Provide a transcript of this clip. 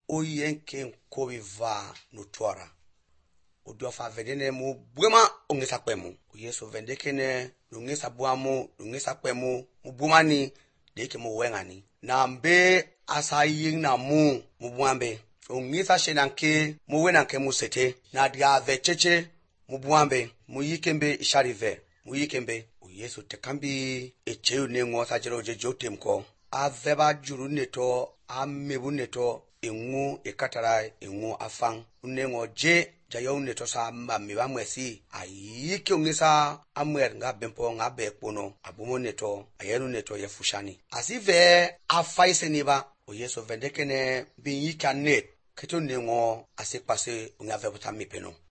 oyenke koviva nutora udofa vedene mu bwema ongesa kwemu Yesu vendekene lungesa bwamu lungesa kwemu mubumani deke muwengani na mbe asayin na mu mubwambe ongisa shenanke muwenanke musete na dia vecheche mubwambe muyikembe isharive muyikembe Yesu tekambi echeu nengo sajero jejotemko aveba juru neto amebu neto engu ekatara engu afang unengo je jayo neto sa mami bamwesi ayike ongisa amwer nga bempo nga bekpono abumo neto ayenu neto yefushani asive afaise niba Yesu vendekene binyika net keto nengo asekpase ungave butamipeno